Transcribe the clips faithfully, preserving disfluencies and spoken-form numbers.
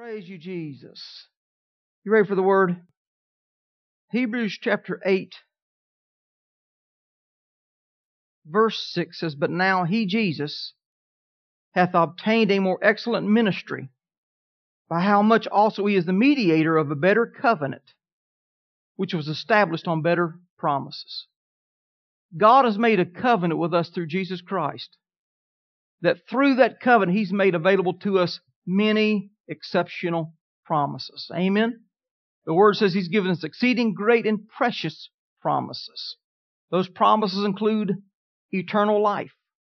Praise you, Jesus. You ready for the word? Hebrews chapter eight, verse six says, But now he, Jesus, hath obtained a more excellent ministry, by how much also he is the mediator of a better covenant, which was established on better promises. God has made a covenant with us through Jesus Christ, that through that covenant He's made available to us many exceptional promises. Amen? The Word says He's given us exceeding great and precious promises. Those promises include eternal life.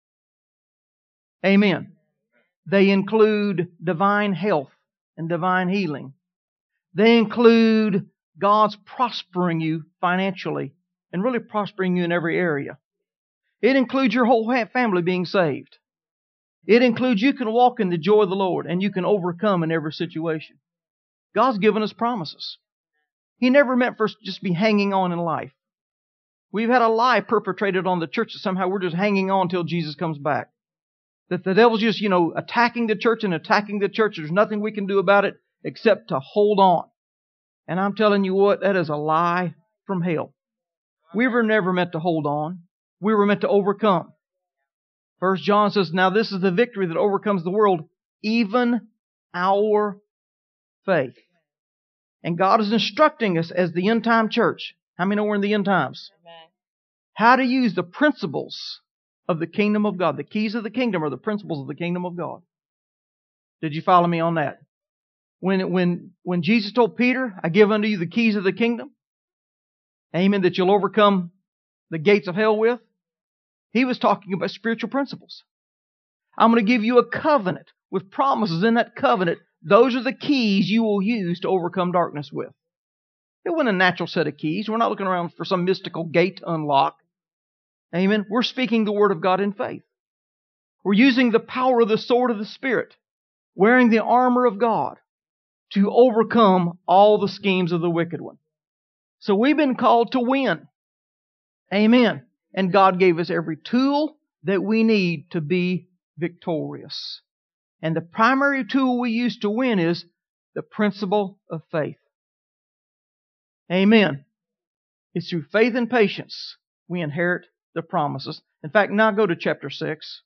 Amen. They include divine health and divine healing. They include God's prospering you financially and really prospering you in every area. It includes your whole family being saved. It includes you can walk in the joy of the Lord and you can overcome in every situation. God's given us promises. He never meant for us to just be hanging on in life. We've had a lie perpetrated on the church that somehow we're just hanging on until Jesus comes back. That the devil's just, you know, attacking the church and attacking the church. There's nothing we can do about it except to hold on. And I'm telling you what, that is a lie from hell. We were never meant to hold on. We were meant to overcome. First John says, Now this is the victory that overcomes the world, even our faith. And God is instructing us as the end time church. How many know we're in the end times? Amen. How to use the principles of the kingdom of God. The keys of the kingdom are the principles of the kingdom of God. Did you follow me on that? When, when, when Jesus told Peter, I give unto you the keys of the kingdom, amen, that you'll overcome the gates of hell with, He was talking about spiritual principles. I'm going to give you a covenant with promises in that covenant. Those are the keys you will use to overcome darkness with. It wasn't a natural set of keys. We're not looking around for some mystical gate to unlock. Amen. We're speaking the Word of God in faith. We're using the power of the sword of the Spirit, wearing the armor of God to overcome all the schemes of the wicked one. So we've been called to win. Amen. And God gave us every tool that we need to be victorious. And the primary tool we use to win is the principle of faith. Amen. It's through faith and patience we inherit the promises. In fact, now go to chapter six.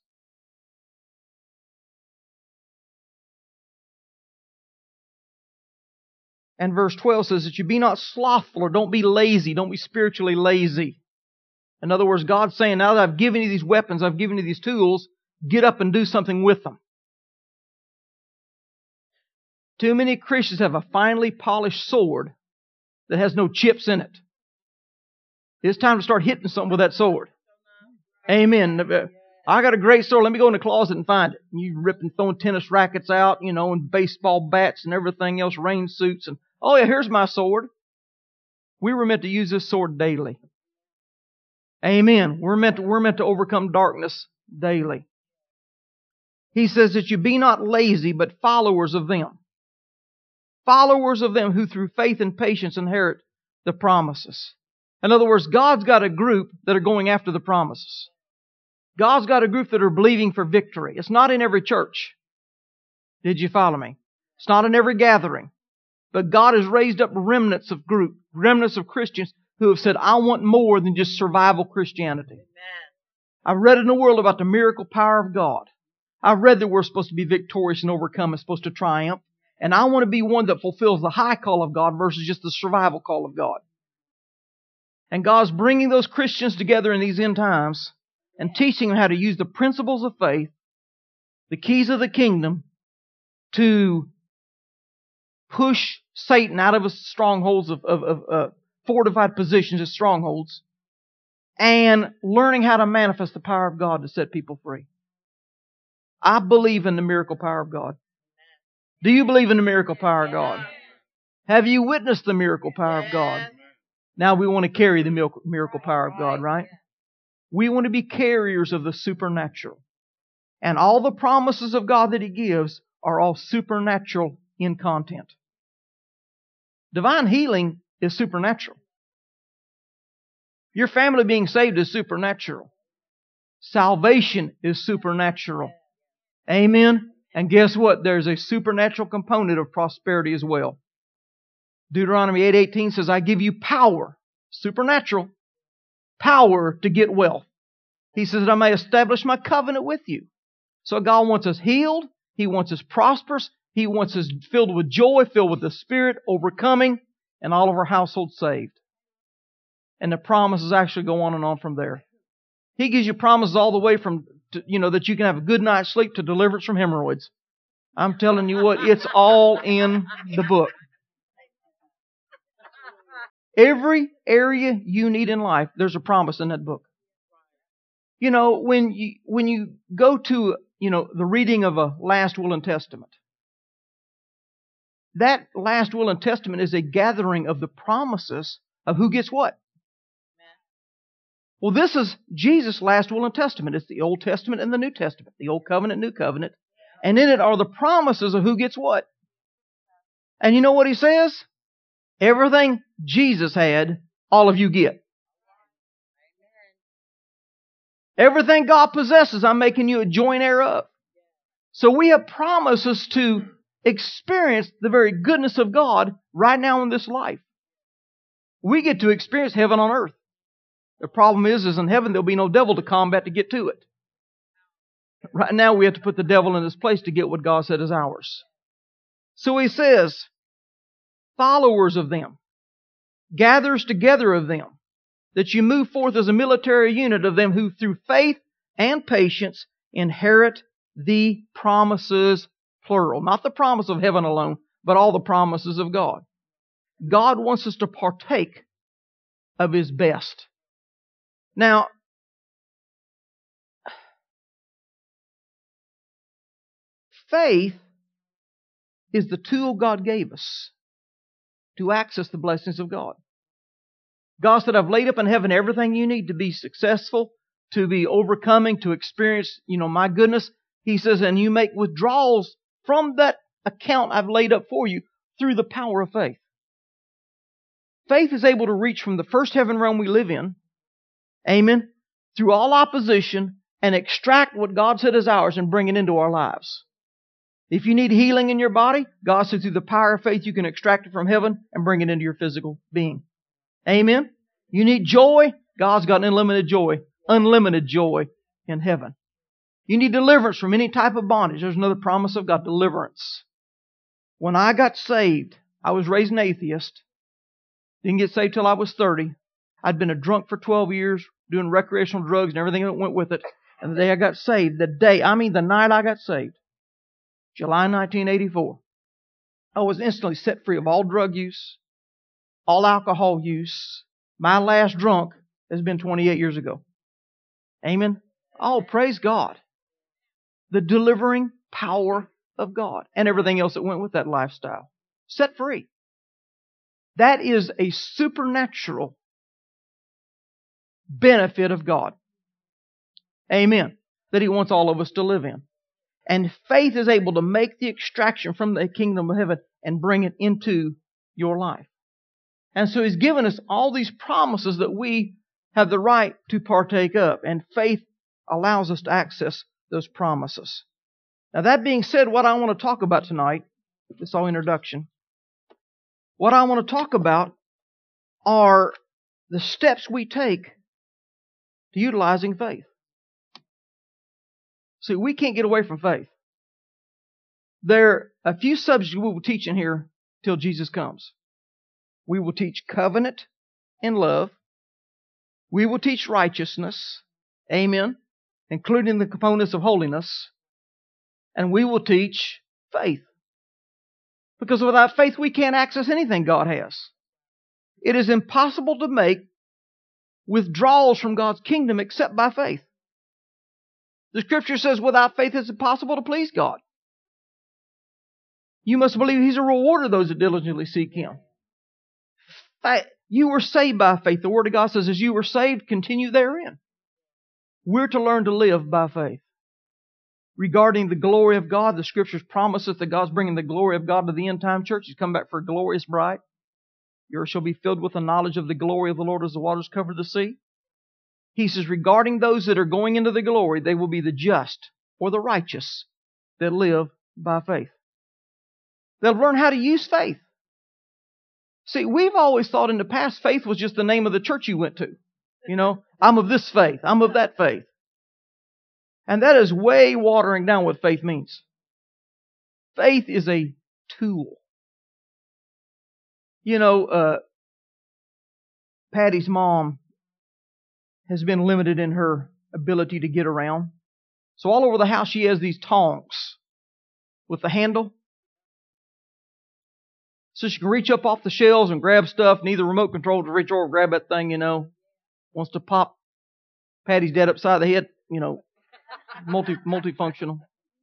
And verse twelve says that you be not slothful or don't be lazy. Don't be spiritually lazy. In other words, God's saying, now that I've given you these weapons, I've given you these tools, get up and do something with them. Too many Christians have a finely polished sword that has no chips in it. It's time to start hitting something with that sword. Amen. I got a great sword. Let me go in the closet and find it. And you ripping, throwing tennis rackets out, you know, and baseball bats and everything else, rain suits. And, oh yeah, here's my sword. We were meant to use this sword daily. Amen. We're meant to, we're meant to overcome darkness daily. He says that you be not lazy, but followers of them. Followers of them who through faith and patience inherit the promises. In other words, God's got a group that are going after the promises. God's got a group that are believing for victory. It's not in every church. Did you follow me? It's not in every gathering. But God has raised up remnants of group, remnants of Christians who have said, I want more than just survival Christianity. Amen. I've read in the world about the miracle power of God. I've read that we're supposed to be victorious and overcome and supposed to triumph. And I want to be one that fulfills the high call of God versus just the survival call of God. And God's bringing those Christians together in these end times and teaching them how to use the principles of faith, the keys of the kingdom, to push Satan out of his strongholds of, of, of uh, fortified positions as strongholds, and learning how to manifest the power of God to set people free. I believe in the miracle power of God. Do you believe in the miracle power of God? Have you witnessed the miracle power of God? Now we want to carry the miracle power of God, right? We want to be carriers of the supernatural. And all the promises of God that He gives are all supernatural in content. Divine healing is supernatural. Your family being saved is supernatural. Salvation is supernatural. Amen. And guess what? There's a supernatural component of prosperity as well. Deuteronomy eight eighteen says, I give you power, supernatural, power to get wealth. He says that I may establish my covenant with you. So God wants us healed. He wants us prosperous. He wants us filled with joy, filled with the Spirit, overcoming, and all of our households saved. And the promises actually go on and on from there. He gives you promises all the way from, to, you know, that you can have a good night's sleep to deliverance from hemorrhoids. I'm telling you what, it's all in the book. Every area you need in life, there's a promise in that book. You know, when you, when you go to, you know, the reading of a last will and testament, that last will and testament is a gathering of the promises of who gets what. Well, this is Jesus' last will and testament. It's the Old Testament and the New Testament. The Old Covenant, New Covenant. And in it are the promises of who gets what. And you know what He says? Everything Jesus had, all of you get. Everything God possesses, I'm making you a joint heir of. So we have promises to experience the very goodness of God right now in this life. We get to experience heaven on earth. The problem is, is in heaven there'll be no devil to combat to get to it. Right now we have to put the devil in his place to get what God said is ours. So He says, followers of them, gathers together of them, that you move forth as a military unit of them who through faith and patience inherit the promises, plural. Not the promise of heaven alone, but all the promises of God. God wants us to partake of His best. Now, faith is the tool God gave us to access the blessings of God. God said, I've laid up in heaven everything you need to be successful, to be overcoming, to experience, you know, my goodness. He says, and you make withdrawals from that account I've laid up for you through the power of faith. Faith is able to reach from the first heaven realm we live in, amen, through all opposition and extract what God said is ours and bring it into our lives. If you need healing in your body, God said through the power of faith you can extract it from heaven and bring it into your physical being. Amen? You need joy, God's got unlimited joy, unlimited joy in heaven. You need deliverance from any type of bondage. There's another promise of God, deliverance. When I got saved, I was raised an atheist. Didn't get saved till I was thirty. I'd been a drunk for twelve years, doing recreational drugs and everything that went with it. And the day I got saved, the day, I mean the night I got saved, July nineteen eighty-four, I was instantly set free of all drug use, all alcohol use. My last drunk has been twenty-eight years ago. Amen? Oh, praise God. The delivering power of God and everything else that went with that lifestyle. Set free. That is a supernatural benefit of God. Amen. That He wants all of us to live in. And faith is able to make the extraction from the kingdom of heaven and bring it into your life. And so He's given us all these promises that we have the right to partake of. And faith allows us to access those promises. Now that being said, what I want to talk about tonight, this is all introduction. What I want to talk about are the steps we take to utilizing faith. See, we can't get away from faith. There are a few subjects we will teach in here till Jesus comes. We will teach covenant and love. We will teach righteousness. Amen. Including the components of holiness. And we will teach faith. Because without faith, we can't access anything God has. It is impossible to make withdrawals from God's kingdom except by faith. The Scripture says without faith it's impossible to please God. You must believe He's a rewarder of those that diligently seek Him. You were saved by faith. The Word of God says as you were saved, continue therein. We're to learn to live by faith. Regarding the glory of God, the Scriptures promise us that God's bringing the glory of God to the end time church. He's come back for a glorious bride. The earth shall be filled with the knowledge of the glory of the Lord as the waters cover the sea. He says, regarding those that are going into the glory, they will be the just or the righteous that live by faith. They'll learn how to use faith. See, we've always thought in the past faith was just the name of the church you went to. You know, I'm of this faith. I'm of that faith. And that is way watering down what faith means. Faith is a tool. You know, uh, Patty's mom has been limited in her ability to get around. So all over the house she has these tongs with the handle. So she can reach up off the shelves and grab stuff. Need the remote control to reach over and grab that thing, you know. Wants to pop Patty's dad upside the head, you know. Multi multifunctional.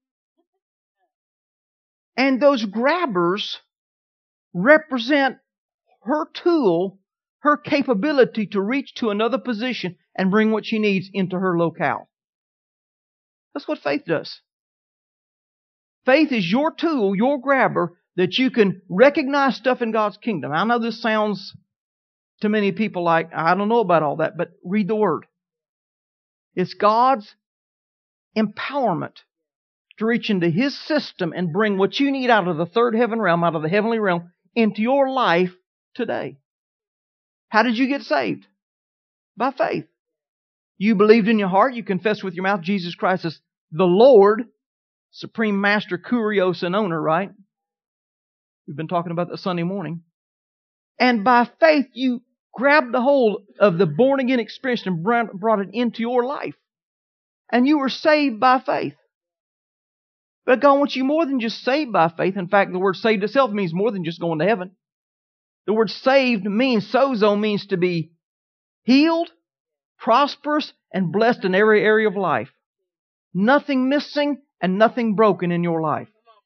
And those grabbers represent her tool, her capability to reach to another position and bring what she needs into her locale. That's what faith does. Faith is your tool, your grabber, that you can recognize stuff in God's kingdom. I know this sounds to many people like, I don't know about all that, but read the Word. It's God's empowerment to reach into His system and bring what you need out of the third heaven realm, out of the heavenly realm, into your life today. How did you get saved? By faith. You believed in your heart, you confessed with your mouth Jesus Christ as the Lord, Supreme Master, Kurios, and Owner, right? We've been talking about that Sunday morning. And by faith, you grabbed the hold of the born-again experience and brought it into your life. And you were saved by faith. But God wants you more than just saved by faith. In fact, the word saved itself means more than just going to heaven. The word saved means, sozo means to be healed, prosperous, and blessed in every area of life. Nothing missing and nothing broken in your life.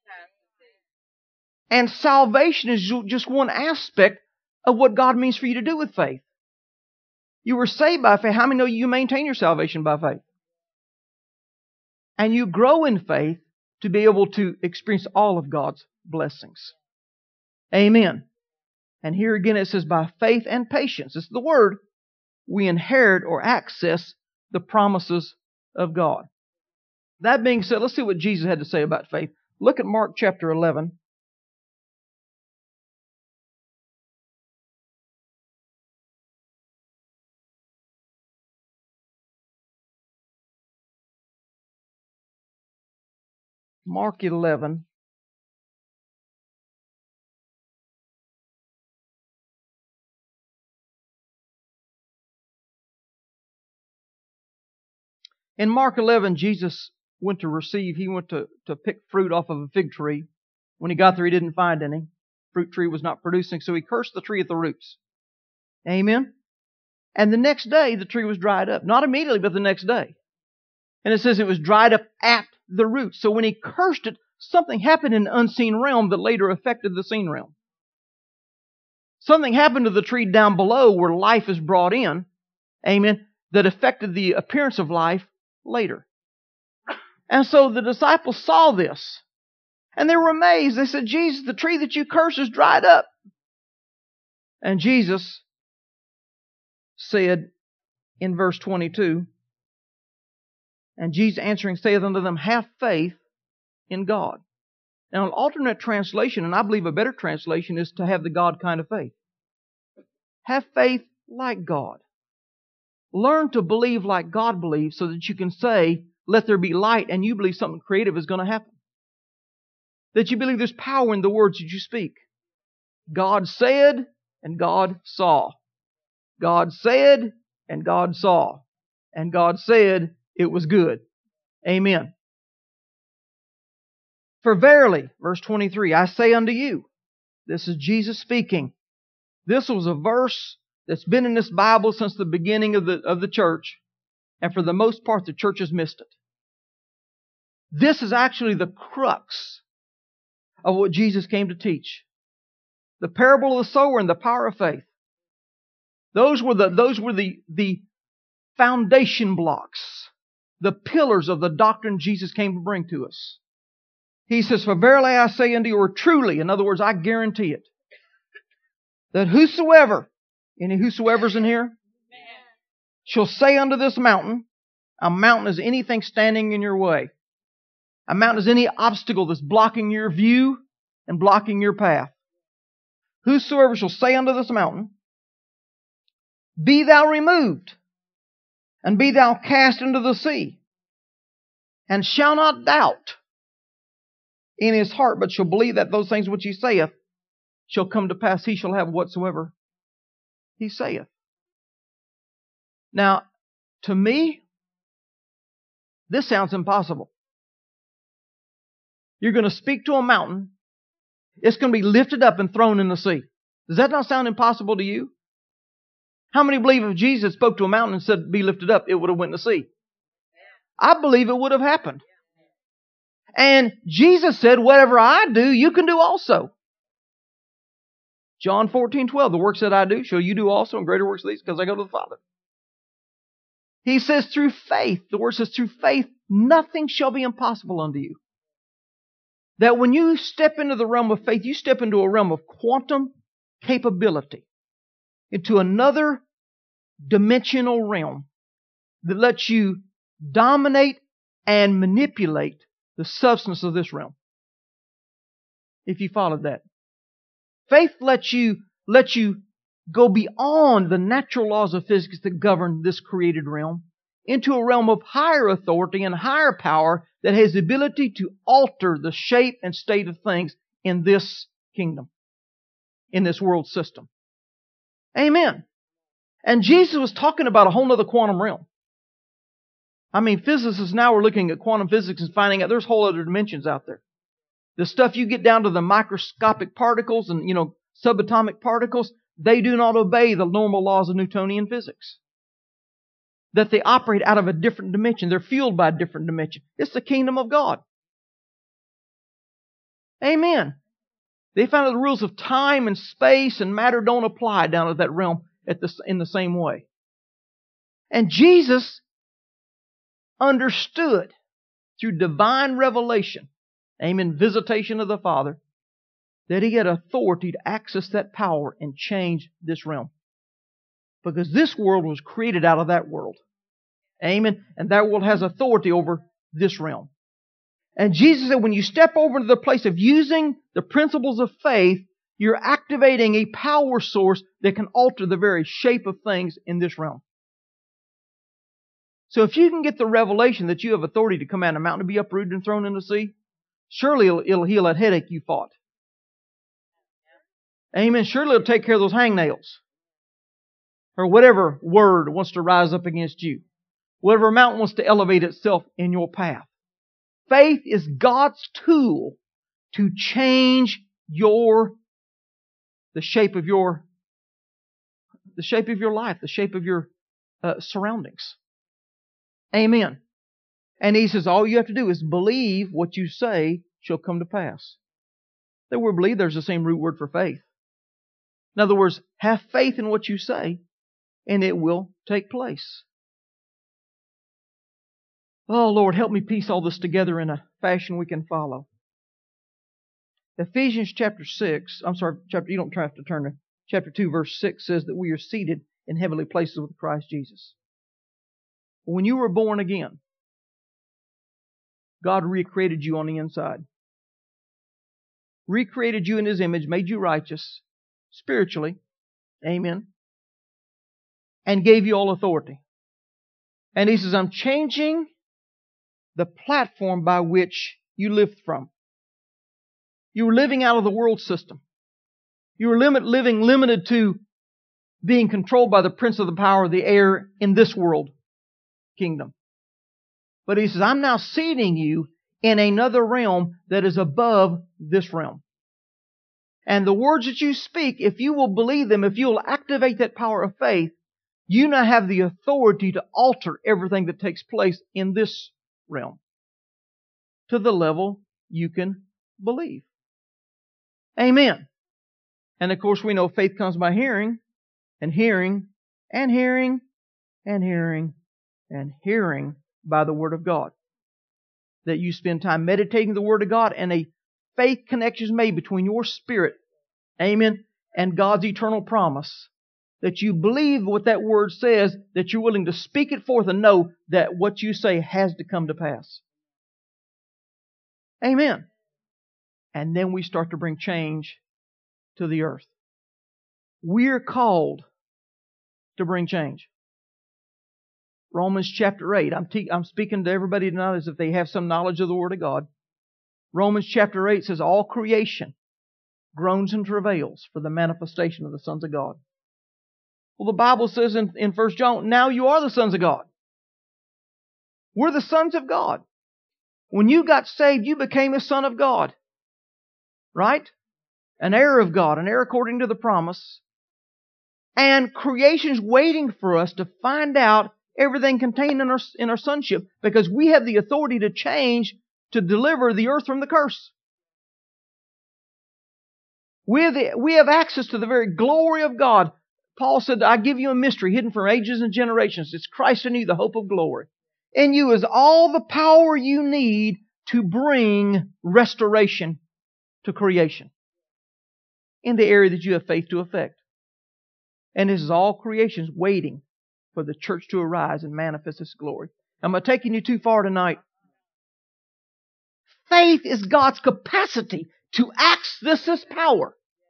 And salvation is just one aspect of what God means for you to do with faith. You were saved by faith. How many know you maintain your salvation by faith? And you grow in faith to be able to experience all of God's blessings. Amen. And here again it says, by faith and patience. This is the word. We inherit or access the promises of God. That being said, let's see what Jesus had to say about faith. Look at Mark chapter eleven. Mark eleven. In Mark eleven, Jesus went to receive, he went to, to pick fruit off of a fig tree. When he got there, he didn't find any. Fruit tree was not producing, so he cursed the tree at the roots. Amen? And the next day, the tree was dried up. Not immediately, but the next day. And it says it was dried up at the roots. So when he cursed it, something happened in the unseen realm that later affected the seen realm. Something happened to the tree down below where life is brought in. Amen? That affected the appearance of life later. And so the disciples saw this. And they were amazed. They said, Jesus, the tree that you cursed is dried up. And Jesus said in verse twenty-two, and Jesus answering saith unto them, have faith in God. Now an alternate translation, and I believe a better translation, is to have the God kind of faith. Have faith like God. Learn to believe like God believes so that you can say, let there be light, and you believe something creative is going to happen. That you believe there's power in the words that you speak. God said, and God saw. God said, and God saw. And God said, it was good. Amen. For verily, verse twenty-three, I say unto you, this is Jesus speaking. This was a verse that's been in this Bible since the beginning of the, of the church. And for the most part, the church has missed it. This is actually the crux of what Jesus came to teach. The parable of the sower and the power of faith. Those were the, those were the, the foundation blocks, the pillars of the doctrine Jesus came to bring to us. He says, for verily I say unto you, or truly, in other words, I guarantee it, that whosoever, any whosoever's in here, shall say unto this mountain, a mountain is anything standing in your way. A mountain is any obstacle that's blocking your view and blocking your path. Whosoever shall say unto this mountain, Be thou removed, and be thou cast into the sea, and shall not doubt in his heart, but shall believe that those things which he saith shall come to pass, he shall have whatsoever he saith. Now, to me, this sounds impossible. You're going to speak to a mountain. It's going to be lifted up and thrown in the sea. Does that not sound impossible to you? How many believe if Jesus spoke to a mountain and said, Be lifted up, it would have went in the sea? I believe it would have happened. And Jesus said, Whatever I do, you can do also. John fourteen twelve, the works that I do shall you do also, and greater works than these, because I go to the Father. He says through faith, the word says through faith, nothing shall be impossible unto you. That when you step into the realm of faith, you step into a realm of quantum capability, into another dimensional realm that lets you dominate and manipulate the substance of this realm. If you followed that. Faith lets you, lets you go beyond the natural laws of physics that govern this created realm into a realm of higher authority and higher power that has the ability to alter the shape and state of things in this kingdom, in this world system. Amen. And Jesus was talking about a whole other quantum realm. I mean, physicists now are looking at quantum physics and finding out there's whole other dimensions out there. The stuff you get down to the microscopic particles and, you know, subatomic particles, they do not obey the normal laws of Newtonian physics. That they operate out of a different dimension. They're fueled by a different dimension. It's the kingdom of God. Amen. They found that the rules of time and space and matter don't apply down at that realm at the, in the same way. And Jesus understood through divine revelation, amen, visitation of the Father, that He had authority to access that power and change this realm. Because this world was created out of that world. Amen. And that world has authority over this realm. And Jesus said when you step over into the place of using the principles of faith, you're activating a power source that can alter the very shape of things in this realm. So if you can get the revelation that you have authority to come out of a mountain to be uprooted and thrown in the sea, surely it'll, it'll heal that headache you fought. Amen. Surely it'll take care of those hangnails. Or whatever word wants to rise up against you. Whatever mountain wants to elevate itself in your path. Faith is God's tool to change your, the shape of your, the shape of your life, the shape of your uh, surroundings. Amen. And He says all you have to do is believe what you say shall come to pass. That word believe, there's the same root word for faith. In other words, have faith in what you say, and it will take place. Oh, Lord, help me piece all this together in a fashion we can follow. Ephesians chapter six, I'm sorry, chapter, you don't have to turn to chapter two, verse six says that we are seated in heavenly places with Christ Jesus. When you were born again, God recreated you on the inside. Recreated you in His image, made you righteous, spiritually. Amen. And gave you all authority. And He says, I'm changing the platform by which you lived from. You were living out of the world system. You were limit, living limited to being controlled by the prince of the power of the air in this world kingdom. But He says, I'm now seating you in another realm that is above this realm. And the words that you speak, if you will believe them, if you will activate that power of faith, you now have the authority to alter everything that takes place in this realm to the level you can believe. Amen. And of course we know faith comes by hearing, and hearing, and hearing, and hearing, and hearing by the Word of God. That you spend time meditating the Word of God, and a faith connection is made between your spirit, amen, and God's eternal promise. That you believe what that Word says, that you're willing to speak it forth and know that what you say has to come to pass. Amen. And then we start to bring change to the earth. We're called to bring change. Romans chapter eight. I'm, te- I'm speaking to everybody tonight as if they have some knowledge of the Word of God. Romans chapter eight says, all creation groans and travails for the manifestation of the sons of God. Well, the Bible says in, in First John, now you are the sons of God. We're the sons of God. When you got saved, you became a son of God. Right? An heir of God, an heir according to the promise. And creation's waiting for us to find out everything contained in our, in our sonship, because we have the authority to change, to deliver the earth from the curse. We have, the, we have access to the very glory of God. Paul said, I give you a mystery hidden from ages and generations. It's Christ in you, the hope of glory. In you is all the power you need to bring restoration to creation in the area that you have faith to affect. And this is all creation's waiting for the church to arise and manifest its glory. Am I taking you too far tonight? Faith is God's capacity to access this power.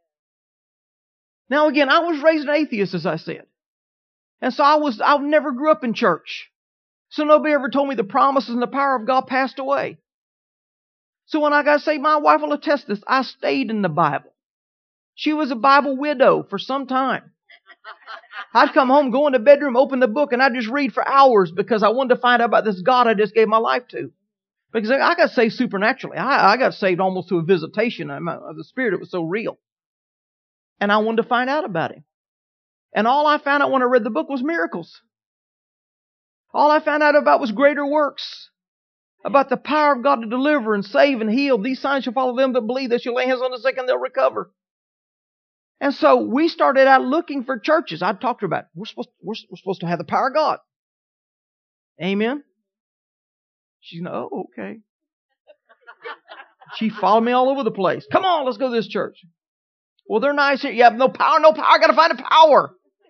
Now again, I was raised an atheist, as I said. And so I was, I never grew up in church. So nobody ever told me the promises and the power of God passed away. So when I got saved, my wife will attest this, I stayed in the Bible. She was a Bible widow for some time. I'd come home, go in the bedroom, open the book, and I'd just read for hours because I wanted to find out about this God I just gave my life to. Because I got saved supernaturally. I, I got saved almost to a visitation of the Spirit. It was so real. And I wanted to find out about Him. And all I found out when I read the book was miracles. All I found out about was greater works. About the power of God to deliver and save and heal. These signs shall follow them that believe. They shall lay hands on the sick and they'll recover. And so we started out looking for churches. I talked to her about it. We're supposed, we're, we're supposed to have the power of God. Amen? She's like, oh, okay. She followed me all over the place. Come on, let's go to this church. Well, they're nice here. You have no power, no power. I got to find a power.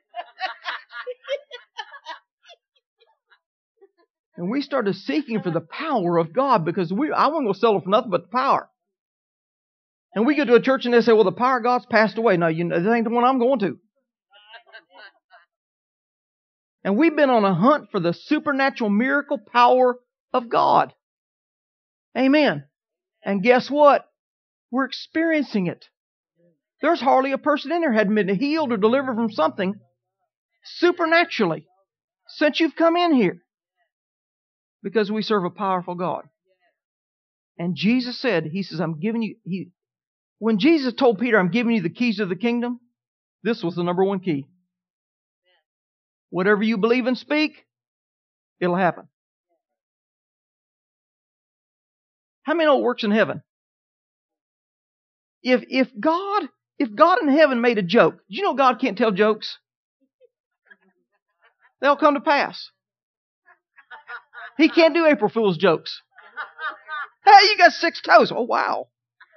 And we started seeking for the power of God because we I wasn't going to settle for nothing but the power. And we go to a church and they say, well, the power of God's passed away. No, you know, that ain't the one I'm going to. And we've been on a hunt for the supernatural miracle power of God. Amen. And guess what? We're experiencing it. There's hardly a person in there who hadn't been healed or delivered from something supernaturally since you've come in here. Because we serve a powerful God. And Jesus said, He says, I'm giving you... He, when Jesus told Peter, I'm giving you the keys of the kingdom, this was the number one key. Whatever you believe and speak, it'll happen. How many know it works in heaven? If, if God, if God in heaven made a joke, did you know God can't tell jokes? They'll come to pass. He can't do April Fool's jokes. Hey, you got six toes. Oh, wow.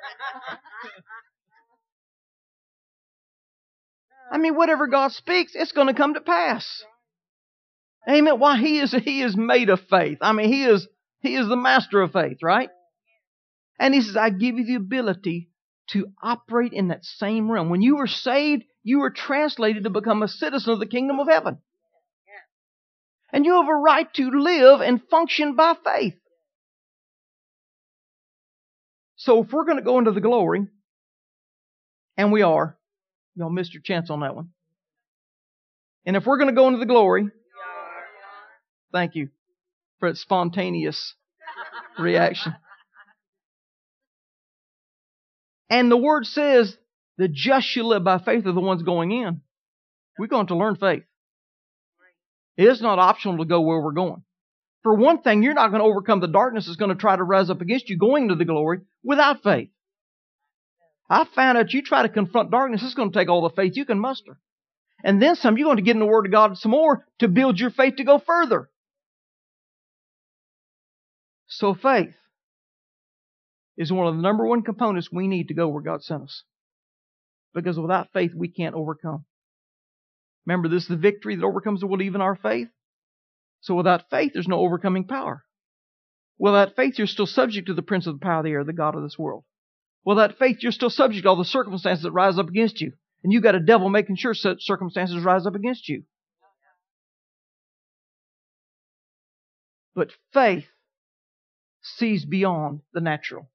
I mean, whatever God speaks, it's going to come to pass. Amen. Why? He is, he is made of faith. I mean, He is, He is the master of faith, right? And He says, I give you the ability to operate in that same realm. When you were saved, you were translated to become a citizen of the kingdom of heaven. And you have a right to live and function by faith. So if we're going to go into the glory, and we are, y'all missed your chance on that one. And if we're going to go into the glory, thank you for its spontaneous reaction. And the Word says, the just shall live by faith are the ones going in. We're going to learn faith. It's not optional to go where we're going. For one thing, you're not going to overcome the darkness that's going to try to rise up against you going into the glory without faith. I found out you try to confront darkness, it's going to take all the faith you can muster. And then some, you're going to get in the Word of God some more to build your faith to go further. So faith is one of the number one components we need to go where God sent us. Because without faith, we can't overcome. Remember, this is the victory that overcomes the world, even our faith. So without faith, there's no overcoming power. Without faith, you're still subject to the prince of the power of the air, the god of this world. Without faith, you're still subject to all the circumstances that rise up against you. And you've got a devil making sure such circumstances rise up against you. But faith sees beyond the natural.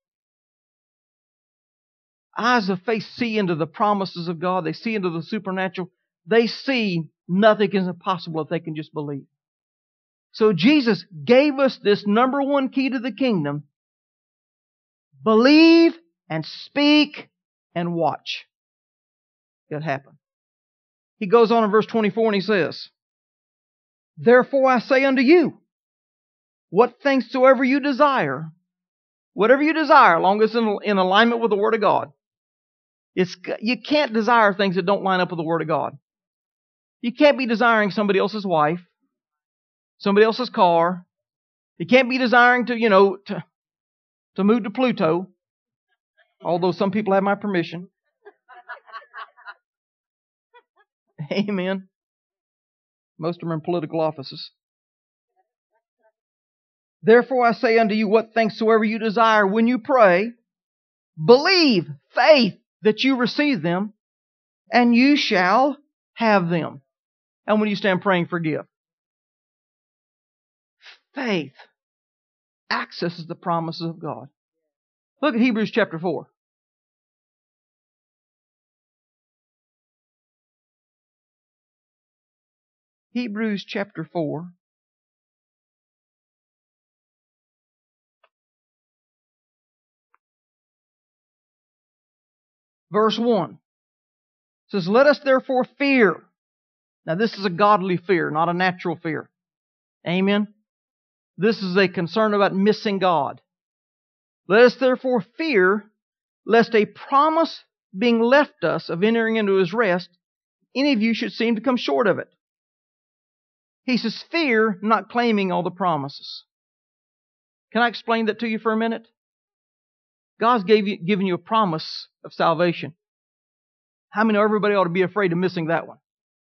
Eyes of faith see into the promises of God. They see into the supernatural. They see nothing is impossible if they can just believe. So Jesus gave us this number one key to the kingdom. Believe and speak and watch it happen. He goes on in verse twenty-four and he says, therefore I say unto you, what things soever you desire, whatever you desire, long as it's in, in alignment with the Word of God. It's, you can't desire things that don't line up with the Word of God. You can't be desiring somebody else's wife, somebody else's car. You can't be desiring to, you know, to, to move to Pluto, although some people have my permission. Amen. Most of them are in political offices. Therefore I say unto you, what things soever you desire when you pray, believe, faith, that you receive them, and you shall have them. And when you stand praying, forgive. Faith accesses the promises of God. Look at Hebrews chapter four. Hebrews chapter four. Verse one. It says, let us therefore fear. Now this is a godly fear, not a natural fear. Amen. This is a concern about missing God. Let us therefore fear, lest a promise being left us of entering into His rest, any of you should seem to come short of it. He says, fear not claiming all the promises. Can I explain that to you for a minute? God's gave you, given you a promise of salvation. How many know everybody ought to be afraid of missing that one?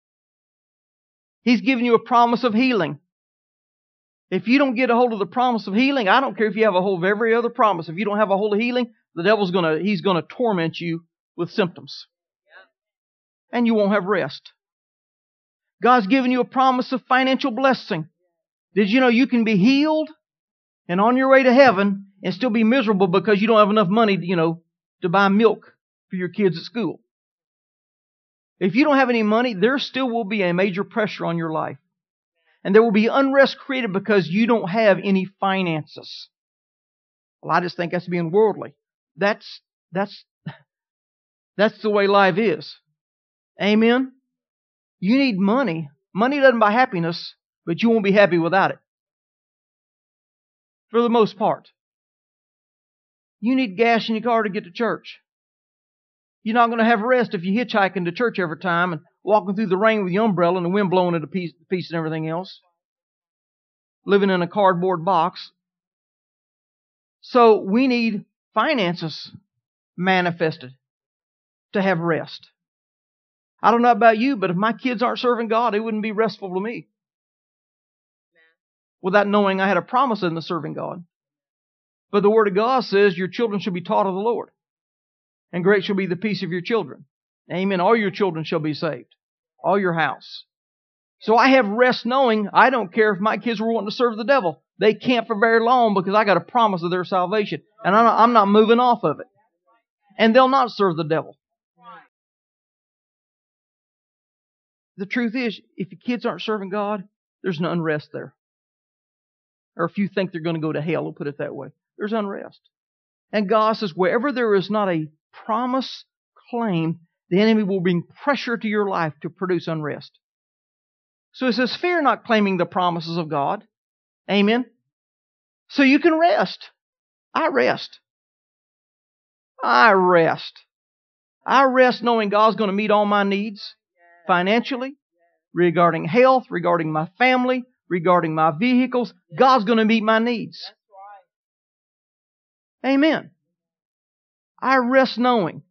He's given you a promise of healing. If you don't get a hold of the promise of healing, I don't care if you have a hold of every other promise. If you don't have a hold of healing, the devil's gonna, he's gonna torment you with symptoms. And you won't have rest. God's given you a promise of financial blessing. Did you know you can be healed and on your way to heaven and still be miserable because you don't have enough money, you know, to buy milk for your kids at school? If you don't have any money, there still will be a major pressure on your life. And there will be unrest created because you don't have any finances. Well, I just think that's being worldly. That's, that's, that's the way life is. Amen? You need money. Money doesn't buy happiness, but you won't be happy without it. For the most part. You need gas in your car to get to church. You're not going to have rest if you're hitchhiking to church every time and walking through the rain with your umbrella and the wind blowing it to piece, piece and everything else. Living in a cardboard box. So we need finances manifested to have rest. I don't know about you, but if my kids aren't serving God, it wouldn't be restful to me. Without knowing I had a promise in the serving God. But the Word of God says your children shall be taught of the Lord. And great shall be the peace of your children. Amen. All your children shall be saved. All your house. So I have rest knowing I don't care if my kids were wanting to serve the devil. They can't for very long because I got a promise of their salvation. And I'm not, I'm not moving off of it. And they'll not serve the devil. The truth is, if your kids aren't serving God, there's an unrest there. Or if you think they're going to go to hell, we'll put it that way. There's unrest. And God says, wherever there is not a promise claimed, the enemy will bring pressure to your life to produce unrest. So it says, fear not claiming the promises of God. Amen. So you can rest. I rest. I rest. I rest knowing God's going to meet all my needs financially, regarding health, regarding my family, regarding my vehicles. God's going to meet my needs. Amen. I rest knowing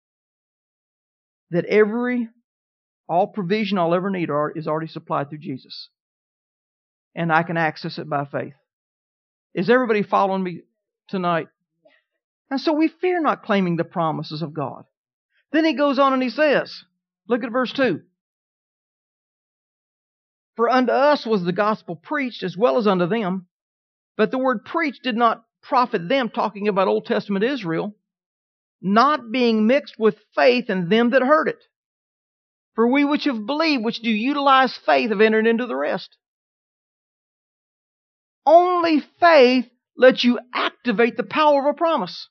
that every, all provision I'll ever need are, is already supplied through Jesus. And I can access it by faith. Is everybody following me tonight? And so we fear not claiming the promises of God. Then he goes on and he says, look at verse two. For unto us was the gospel preached as well as unto them. But the word preached did not profit them, talking about Old Testament Israel, not being mixed with faith in them that heard it. For we which have believed, which do utilize faith, have entered into the rest. Only faith lets you activate the power of a promise.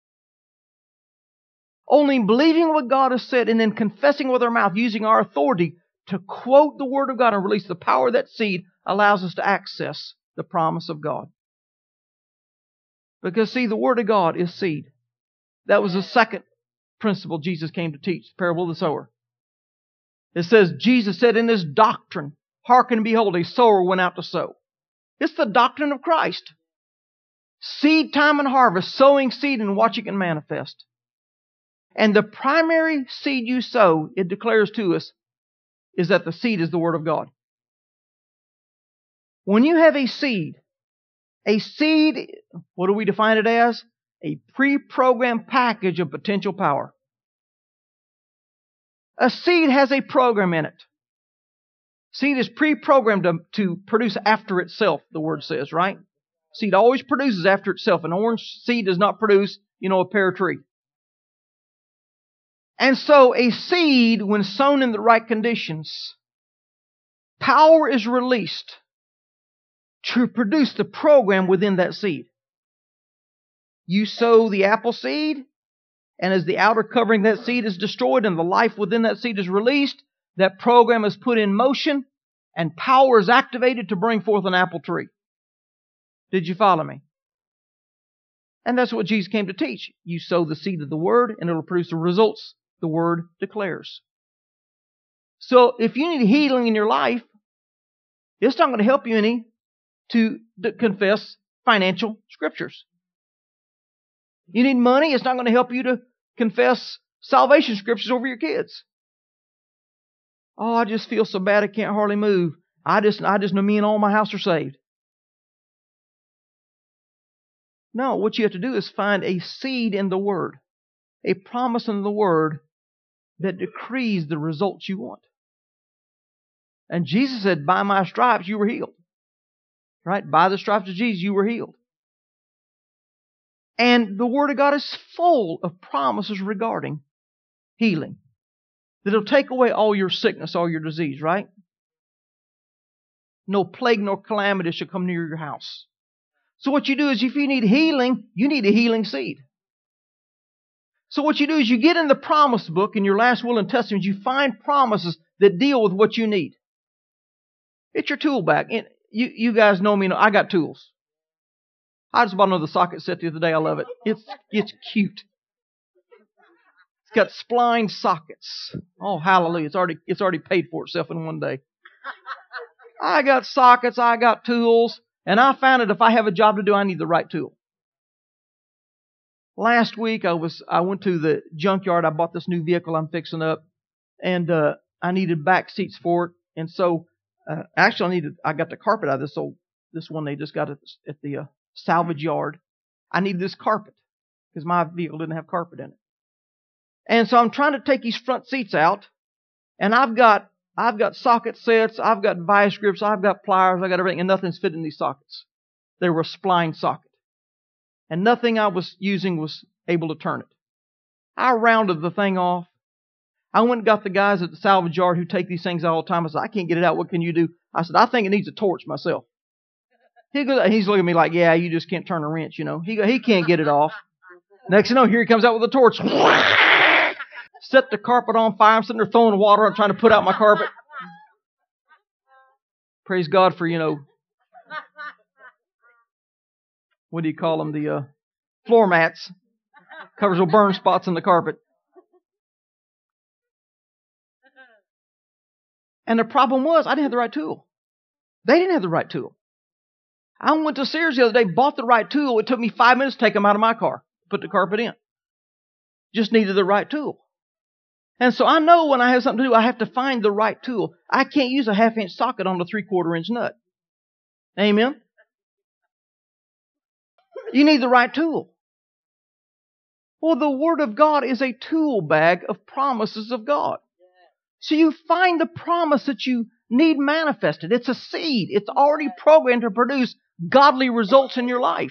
Only believing what God has said and then confessing with our mouth, using our authority to quote the Word of God and release the power of that seed, allows us to access the promise of God. Because, see, the Word of God is seed. That was the second principle Jesus came to teach, the parable of the sower. It says, Jesus said in this doctrine, hearken and behold, a sower went out to sow. It's the doctrine of Christ. Seed time and harvest, sowing seed and watching it manifest. And the primary seed you sow, it declares to us, is that the seed is the Word of God. When you have a seed, a seed, what do we define it as? A pre-programmed package of potential power. A seed has a program in it. Seed is pre-programmed to, to produce after itself, the Word says, right? Seed always produces after itself. An orange seed does not produce, you know, a pear tree. And so a seed, when sown in the right conditions, power is released to produce the program within that seed. You sow the apple seed, and as the outer covering of that seed is destroyed and the life within that seed is released, that program is put in motion and power is activated to bring forth an apple tree. Did you follow me? And that's what Jesus came to teach. You sow the seed of the Word and it will produce the results the Word declares. So if you need healing in your life, it's not going to help you any to confess financial scriptures. You need money, it's not going to help you to confess salvation scriptures over your kids. Oh, I just feel so bad I can't hardly move. I just, I just know me and all my house are saved. No, what you have to do is find a seed in the Word, a promise in the Word that decrees the results you want. And Jesus said, by my stripes you were healed. Right? By the stripes of Jesus you were healed. And the Word of God is full of promises regarding healing. That it'll take away all your sickness, all your disease, right? No plague nor calamity shall come near your house. So what you do is if you need healing, you need a healing seed. So what you do is you get in the promise book in your last will and testament, you find promises that deal with what you need. It's your tool bag. You, you guys know me, I got tools. I just bought another socket set the other day. I love it. It's, it's cute. It's got spline sockets. Oh, hallelujah. It's already, it's already paid for itself in one day. I got sockets. I got tools. And I found that if I have a job to do, I need the right tool. Last week, I was I went to the junkyard. I bought this new vehicle I'm fixing up, and uh, I needed back seats for it. And so, uh, actually, I needed I got the carpet out of this old this one they just got at, at the uh, salvage yard. I needed this carpet because my vehicle didn't have carpet in it. And so I'm trying to take these front seats out, and I've got I've got socket sets, I've got vice grips, I've got pliers, I've got everything, and nothing's fitting these sockets. They were a spline socket. And nothing I was using was able to turn it. I rounded the thing off. I went and got the guys at the salvage yard who take these things all the time. I said, I can't get it out. What can you do? I said, I think it needs a torch myself. He goes, he's looking at me like, yeah, you just can't turn a wrench, you know. He he can't get it off. Next thing you know, here he comes out with a torch. Set the carpet on fire. I'm sitting there throwing water. I'm trying to put out my carpet. Praise God for, you know, what do you call them? The uh, floor mats. Covers will burn spots in the carpet. And the problem was, I didn't have the right tool. They didn't have the right tool. I went to Sears the other day, bought the right tool. It took me five minutes to take them out of my car, put the carpet in. Just needed the right tool. And so I know when I have something to do, I have to find the right tool. I can't use a half-inch socket on a three-quarter inch nut. Amen? You need the right tool. Well, the Word of God is a tool bag of promises of God. So you find the promise that you need manifested. It's a seed. It's already programmed to produce godly results in your life.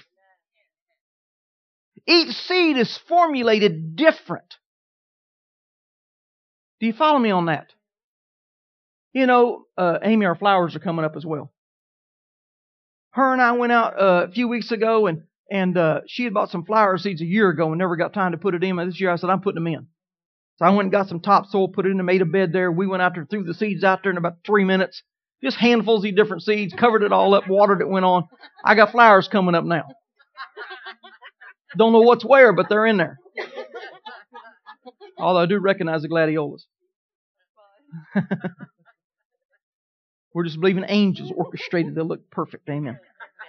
Each seed is formulated different. Do you follow me on that? You know, uh, Amy, our flowers are coming up as well. Her and I went out uh, a few weeks ago, and and uh, she had bought some flower seeds a year ago and never got time to put it in. This year I said, I'm putting them in. So I went and got some topsoil, put it in and made a bed there. We went out there, threw the seeds out there in about three minutes. Just handfuls of different seeds, covered it all up, watered it, went on. I got flowers coming up now. Don't know what's where, but they're in there. Although I do recognize the gladiolas. We're just believing angels orchestrated to look perfect. Amen.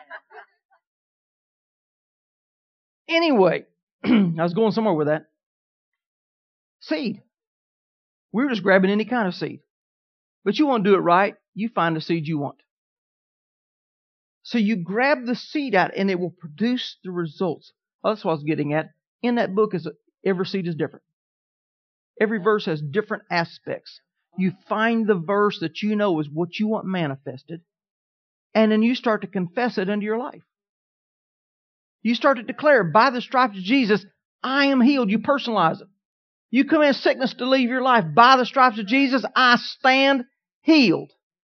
Anyway, I was going somewhere with that. Seed. We were just grabbing any kind of seed. But you want to do it right, you find the seed you want. So you grab the seed out and it will produce the results. Oh, that's what I was getting at. In that book, is every seed is different. Every verse has different aspects. You find the verse that you know is what you want manifested, and then you start to confess it into your life. You start to declare, by the stripes of Jesus, I am healed. You personalize it. You command sickness to leave your life. By the stripes of Jesus, I stand healed.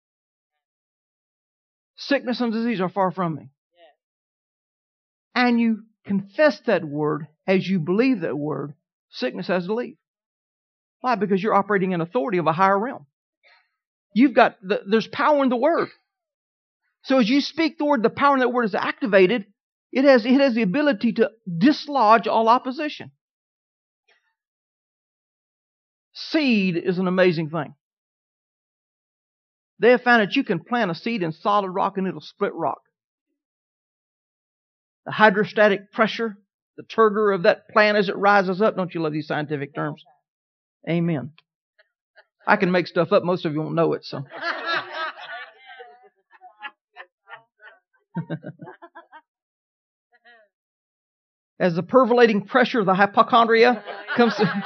Sickness and disease are far from me. And you confess that word. As you believe that word, sickness has to leave. Why? Because you're operating in authority of a higher realm. You've got, the, there's power in the word. So as you speak the word, the power in that word is activated. It has, it has the ability to dislodge all opposition. Seed is an amazing thing. They have found that you can plant a seed in solid rock and it'll split rock. The hydrostatic pressure, the turgor of that plant as it rises up. Don't you love these scientific terms? Amen. I can make stuff up. Most of you won't know it, so. As the pervolating pressure of the hypochondria comes to...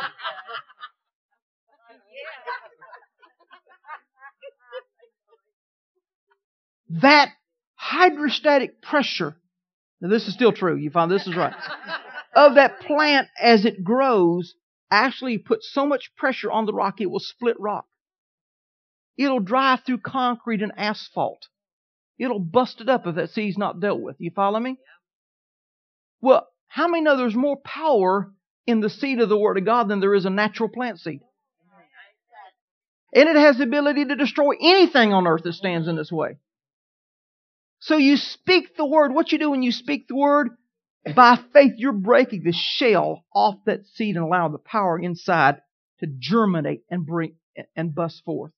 That hydrostatic pressure, now this is still true, you find this is right, of that plant as it grows, actually puts so much pressure on the rock, it will split rock. It'll drive through concrete and asphalt. It'll bust it up if that seed's not dealt with. You follow me? Well, how many know there's more power in the seed of the Word of God than there is a natural plant seed? And it has the ability to destroy anything on earth that stands in its way. So you speak the Word. What you do when you speak the Word? By faith, you're breaking the shell off that seed and allowing the power inside to germinate and bring and bust forth.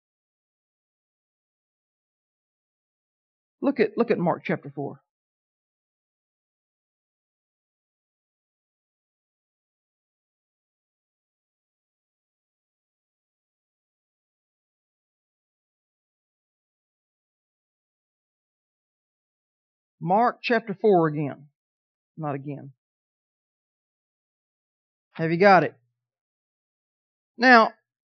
Look at, look at Mark chapter four. Mark chapter four again. Not again. Have you got it? Now,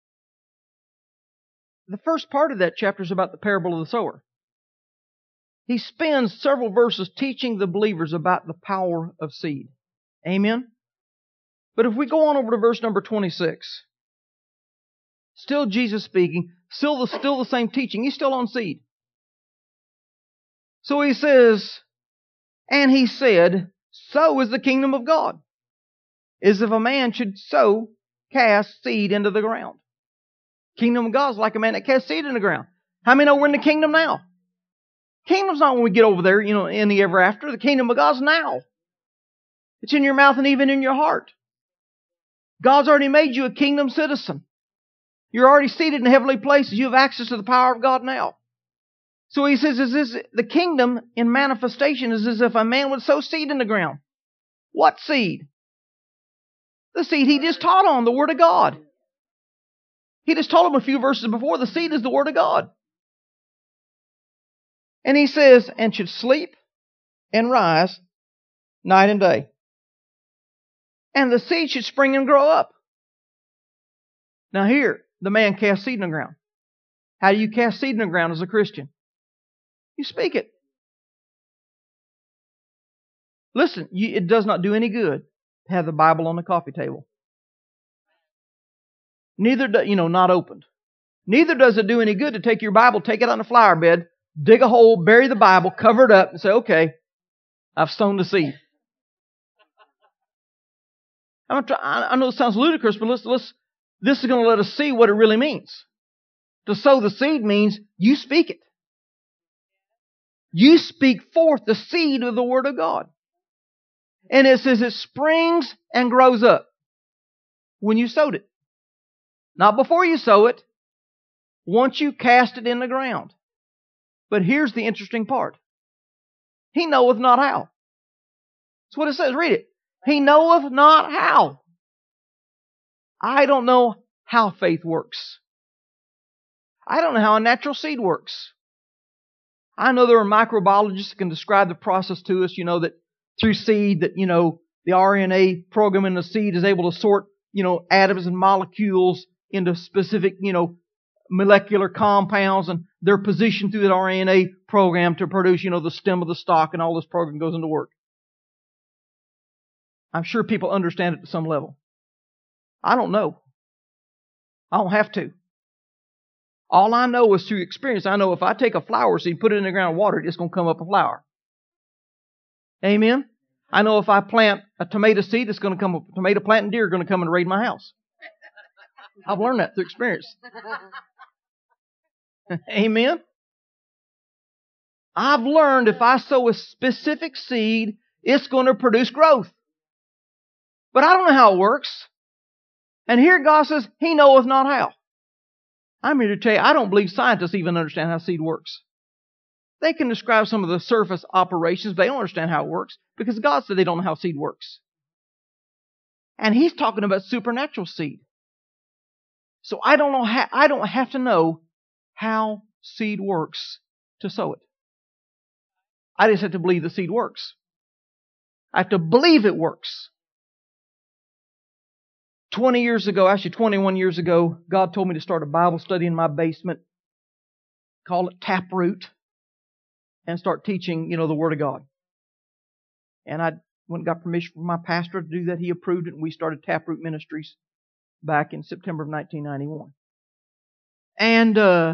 the first part of that chapter is about the parable of the sower. He spends several verses teaching the believers about the power of seed. Amen? But if we go on over to verse number twenty-six, still Jesus speaking, still the, still the same teaching. He's still on seed. So he says, and he said, so is the kingdom of God, is if a man should sow, cast seed into the ground. Kingdom of God is like a man that casts seed in the ground. How many know we're in the kingdom now? Kingdom's not when we get over there, you know, in the ever after. The kingdom of God's now. It's in your mouth and even in your heart. God's already made you a kingdom citizen. You're already seated in heavenly places. You have access to the power of God now. So he says, is this the kingdom in manifestation is as if a man would sow seed in the ground. What seed? The seed he just taught on, the Word of God. He just told him a few verses before, the seed is the Word of God. And he says, and should sleep and rise night and day. And the seed should spring and grow up. Now here, the man cast seed in the ground. How do you cast seed in the ground as a Christian? You speak it. Listen, you, it does not do any good to have the Bible on the coffee table. Neither, do, you know, not opened. Neither does it do any good to take your Bible, take it on the flower bed, dig a hole, bury the Bible, cover it up, and say, okay, I've sown the seed. I'm try, I know it sounds ludicrous, but let's, let's, this is going to let us see what it really means. To sow the seed means you speak it. You speak forth the seed of the Word of God. And it says it springs and grows up when you sowed it. Not before you sow it. Once you cast it in the ground. But here's the interesting part. He knoweth not how. That's what it says. Read it. He knoweth not how. I don't know how faith works. I don't know how a natural seed works. I know there are microbiologists that can describe the process to us, you know, that through seed, that, you know, the R N A program in the seed is able to sort, you know, atoms and molecules into specific, you know, molecular compounds, and they're positioned through that R N A program to produce, you know, the stem of the stalk, and all this program goes into work. I'm sure people understand it to some level. I don't know. I don't have to. All I know is through experience. I know if I take a flower seed, put it in the ground and water it, it's going to come up a flower. Amen? I know if I plant a tomato seed, it's going to come up a tomato plant, and deer are going to come and raid my house. I've learned that through experience. Amen? I've learned if I sow a specific seed, it's going to produce growth. But I don't know how it works. And here God says, He knoweth not how. I'm here to tell you, I don't believe scientists even understand how seed works. They can describe some of the surface operations, but they don't understand how it works, because God said they don't know how seed works. And He's talking about supernatural seed. So I don't know how, I don't have to know how seed works to sow it. I just have to believe the seed works. I have to believe it works. Twenty years ago, actually twenty-one years ago, God told me to start a Bible study in my basement. Call it Taproot. And start teaching, you know, the Word of God. And I went and got permission from my pastor to do that. He approved it, and we started Taproot Ministries back in September of nineteen ninety-one. And uh,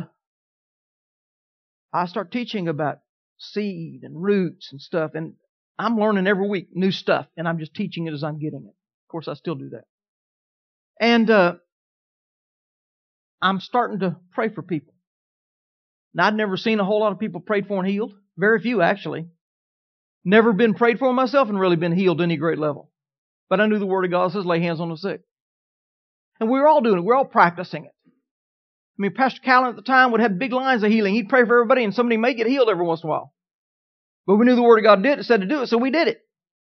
I start teaching about seed and roots and stuff. And I'm learning every week new stuff, and I'm just teaching it as I'm getting it. Of course, I still do that. And uh, I'm starting to pray for people. Now, I'd never seen a whole lot of people prayed for and healed. Very few, actually. Never been prayed for myself and really been healed to any great level. But I knew the Word of God says, lay hands on the sick. And we were all doing it. We were all practicing it. I mean, Pastor Callan at the time would have big lines of healing. He'd pray for everybody, and somebody may get healed every once in a while. But we knew the Word of God did it, said to do it, so we did it.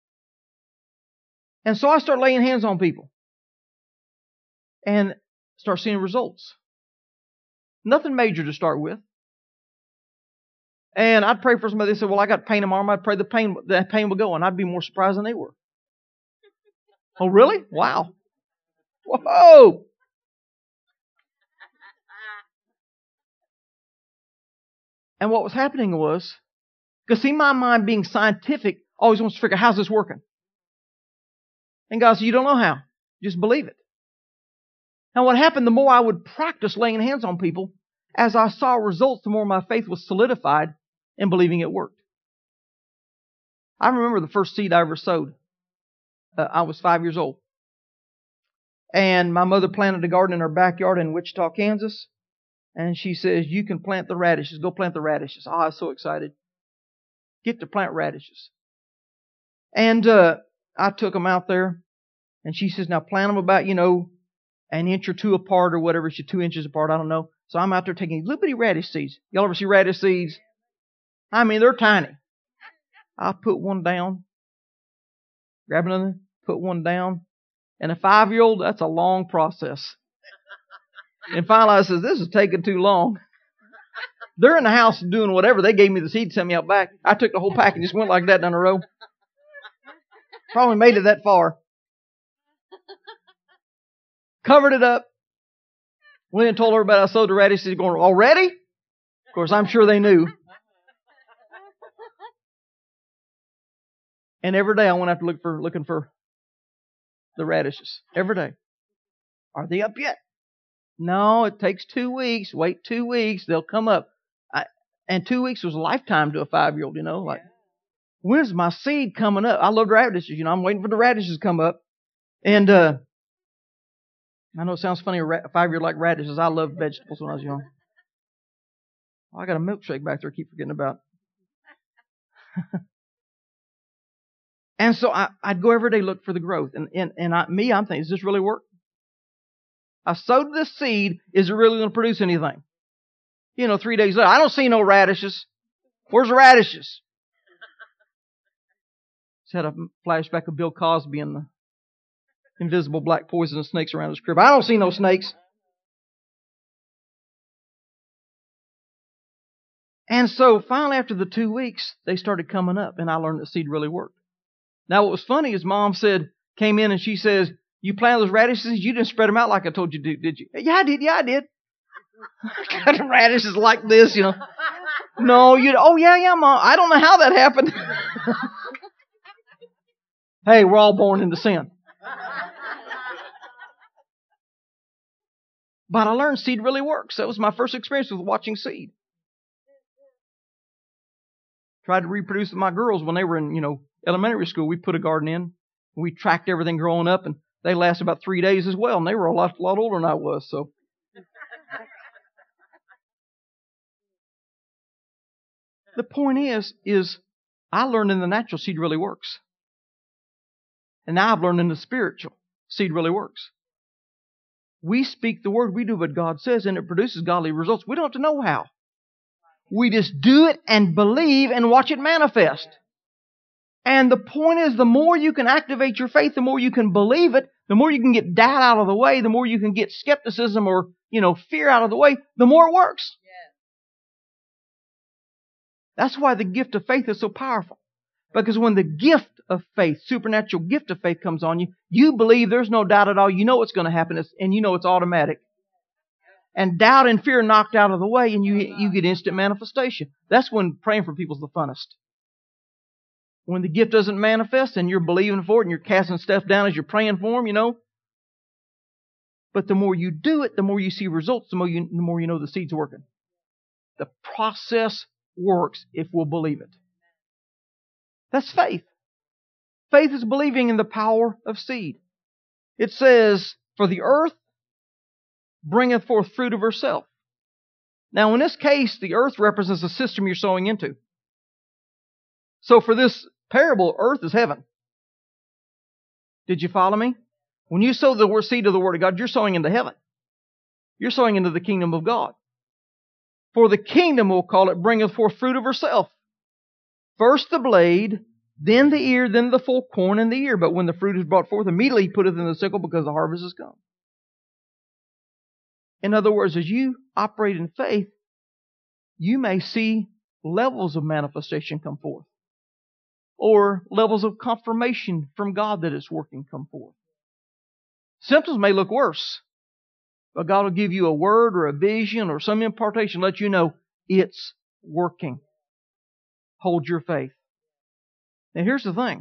And so I started laying hands on people. And start seeing results. Nothing major to start with. And I'd pray for somebody. They said, well, I got pain in my arm. I'd pray the pain, the pain would go. And I'd be more surprised than they were. Oh, really? Wow. Whoa. And what was happening was, because see, my mind being scientific always wants to figure out, how's this working? And God said, you don't know how. Just believe it. Now what happened, the more I would practice laying hands on people, as I saw results, the more my faith was solidified in believing it worked. I remember the first seed I ever sowed. Uh, I was five years old. And my mother planted a garden in her backyard in Wichita, Kansas. And she says, you can plant the radishes. Go plant the radishes. Oh, I was so excited. Get to plant radishes. And uh, I took them out there. And she says, now plant them about, you know, an inch or two apart or whatever. It's two inches apart. I don't know. So I'm out there taking little bitty radish seeds. Y'all ever see radish seeds? I mean, they're tiny. I put one down. Grab another. Put one down. And a five-year-old, that's a long process. And finally I says, this is taking too long. They're in the house doing whatever. They gave me the seed, sent me out back. I took the whole pack and just went like that down the road. Probably made it that far. Covered it up. Went and told everybody I sowed the radishes. Going, already? Of course, I'm sure they knew. And every day I went out to look for looking for the radishes. Every day. Are they up yet? No, it takes two weeks. Wait two weeks. They'll come up. I, and two weeks was a lifetime to a five-year-old, you know. Like, when's my seed coming up? I love radishes, you know. I'm waiting for the radishes to come up. And uh, I know it sounds funny, a five-year-old like radishes. I loved vegetables when I was young. Oh, I got a milkshake back there I keep forgetting about. And so I, I'd go every day look for the growth. And, and, and I, me, I'm thinking, does this really work? I sowed this seed. Is it really going to produce anything? You know, three days later, I don't see no radishes. Where's the radishes? Just had a flashback of Bill Cosby and the invisible black poisonous snakes around his crib. I don't see no snakes. And so finally, after the two weeks, they started coming up, and I learned that seed really worked. Now, what was funny is Mom said, came in and she says, you planted those radishes, you didn't spread them out like I told you to, did you? Yeah, I did. Yeah, I did. Got radishes like this, you know. No, you. Oh, yeah, yeah, Mom. I don't know how that happened. Hey, we're all born into sin. But I learned seed really works. That was my first experience with watching seed. Tried to reproduce with my girls when they were in, you know, elementary school. We put a garden in. We tracked everything growing up, and they lasted about three days as well. And they were a lot, lot older than I was. So, the point is, is I learned in the natural seed really works, and now I've learned in the spiritual seed really works. We speak the word, we do what God says, and it produces godly results. We don't have to know how. We just do it and believe and watch it manifest. And the point is, the more you can activate your faith, the more you can believe it, the more you can get doubt out of the way, the more you can get skepticism or, you know, fear out of the way, the more it works. That's why the gift of faith is so powerful. Because when the gift of faith, supernatural gift of faith comes on you, you believe, there's no doubt at all. You know what's going to happen, and you know it's automatic. And doubt and fear knocked out of the way, and you you get instant manifestation. That's when praying for people is the funnest. When the gift doesn't manifest and you're believing for it and you're casting stuff down as you're praying for them, you know. But the more you do it, the more you see results, the more you, the more you know the seed's working. The process works if we'll believe it. That's faith. Faith is believing in the power of seed. It says, for the earth bringeth forth fruit of herself. Now, in this case, the earth represents the system you're sowing into. So for this parable, earth is heaven. Did you follow me? When you sow the seed of the Word of God, you're sowing into heaven. You're sowing into the kingdom of God. For the kingdom, we'll call it, bringeth forth fruit of herself. First the blade, then the ear, then the full corn in the ear. But when the fruit is brought forth, immediately he putteth in the sickle, because the harvest is come. In other words, as you operate in faith, you may see levels of manifestation come forth, or levels of confirmation from God that it's working come forth. Symptoms may look worse, but God will give you a word or a vision or some impartation, let you know it's working. Hold your faith. Now here's the thing.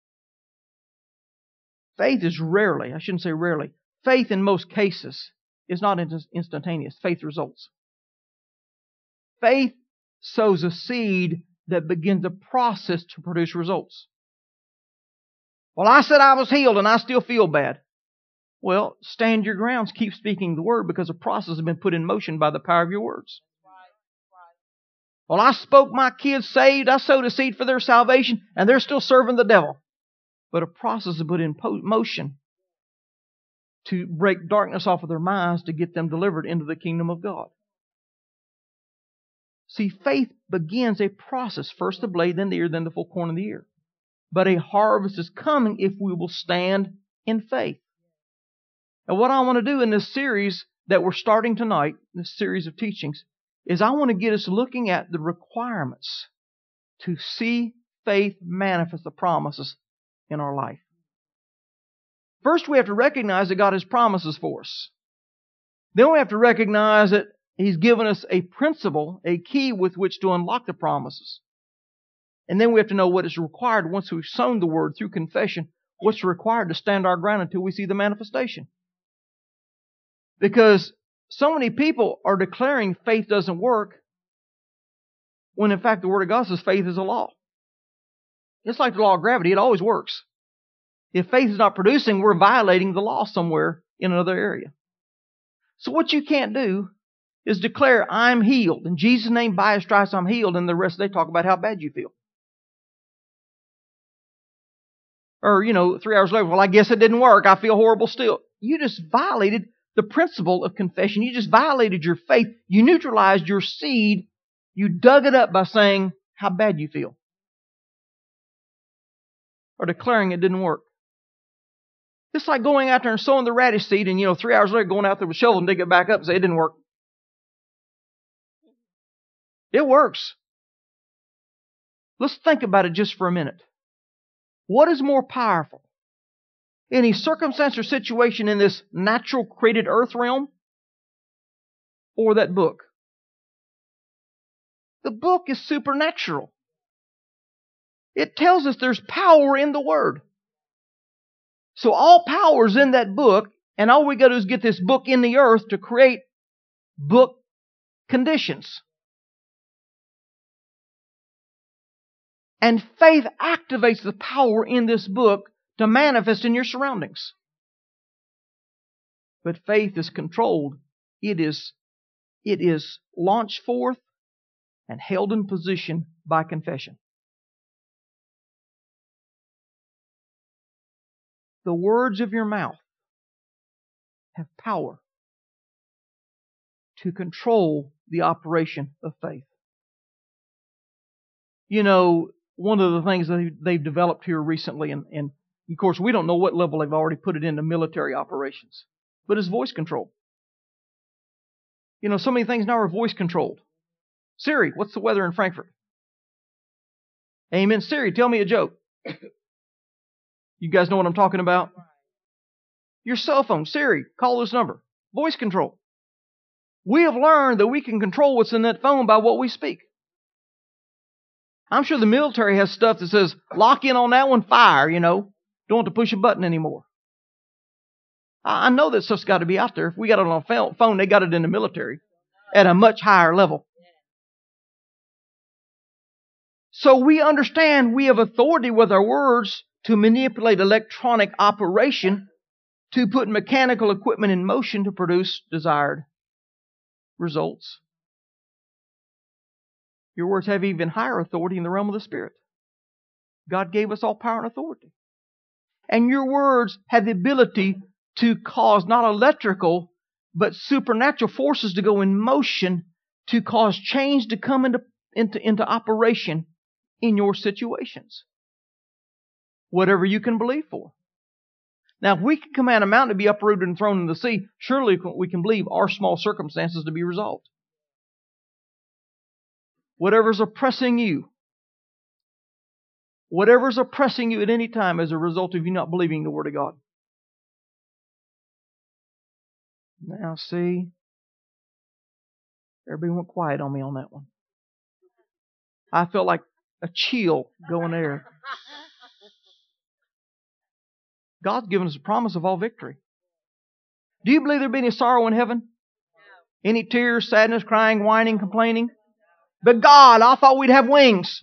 Faith is rarely, I shouldn't say rarely, faith in most cases is not instantaneous. Faith results. Faith sows a seed that begins a process to produce results. Well, I said I was healed and I still feel bad. Well, stand your grounds. Keep speaking the word, because a process has been put in motion by the power of your words. Well, I spoke my kids saved. I sowed a seed for their salvation, and they're still serving the devil. But a process is put in motion to break darkness off of their minds, to get them delivered into the kingdom of God. See, faith begins a process. First the blade, then the ear, then the full corn in the ear. But a harvest is coming if we will stand in faith. And what I want to do in this series that we're starting tonight, this series of teachings, is I want to get us looking at the requirements to see faith manifest the promises in our life. First, we have to recognize that God has promises for us. Then we have to recognize that He's given us a principle, a key with which to unlock the promises. And then we have to know what is required once we've sown the Word through confession, what's required to stand our ground until we see the manifestation. Because so many people are declaring faith doesn't work, when in fact the Word of God says faith is a law. It's like the law of gravity, it always works. If faith is not producing, we're violating the law somewhere in another area. So what you can't do is declare, I'm healed. In Jesus' name, by His stripes, I'm healed. And the rest, they talk about how bad you feel. Or, you know, three hours later, well, I guess it didn't work. I feel horrible still. You just violated the principle of confession. You just violated your faith. You neutralized your seed. You dug it up by saying how bad you feel. Or declaring it didn't work. It's like going out there and sowing the radish seed and, you know, three hours later going out there with a shovel and dig it back up and say it didn't work. It works. Let's think about it just for a minute. What is more powerful? Any circumstance or situation in this natural created earth realm? Or that book? The book is supernatural. It tells us there's power in the Word. So all power is in that book, and all we got to do is get this book in the earth to create book conditions. And faith activates the power in this book to manifest in your surroundings. But faith is controlled. It is, it is launched forth and held in position by confession. The words of your mouth have power to control the operation of faith. You know, one of the things that they've developed here recently, and, and of course we don't know what level they've already put it into military operations, but it's voice control. You know, so many things now are voice controlled. Siri, what's the weather in Frankfurt? Amen. Siri, tell me a joke. You guys know what I'm talking about? Your cell phone, Siri, call this number. Voice control. We have learned that we can control what's in that phone by what we speak. I'm sure the military has stuff that says, lock in on that one, fire, you know. Don't have to push a button anymore. I know that stuff's got to be out there. If we got it on a phone, they got it in the military at a much higher level. So we understand we have authority with our words to manipulate electronic operation to put mechanical equipment in motion to produce desired results. Your words have even higher authority in the realm of the Spirit. God gave us all power and authority. And your words have the ability to cause not electrical, but supernatural forces to go in motion to cause change to come into, into, into operation in your situations. Whatever you can believe for. Now, if we can command a mountain to be uprooted and thrown in the sea, surely we can believe our small circumstances to be resolved. Whatever's oppressing you, whatever's oppressing you at any time as a result of you not believing the Word of God. Now, see, everybody went quiet on me on that one. I felt like a chill going there. God's given us a promise of all victory. Do you believe there'll be any sorrow in heaven? No. Any tears, sadness, crying, whining, complaining? But God, I thought we'd have wings.